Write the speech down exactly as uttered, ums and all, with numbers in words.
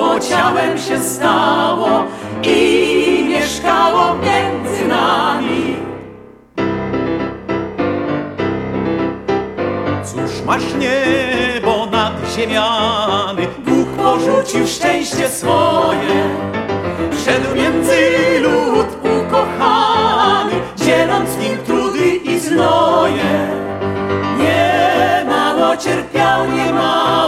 ciałem się stało i mieszkało między nami. Cóż masz niebo nad ziemiany, Bóg porzucił szczęście swoje, wszedł między lud ukochany, dzieląc z nim trudy i znoje. Nie mało cierpiał, nie mało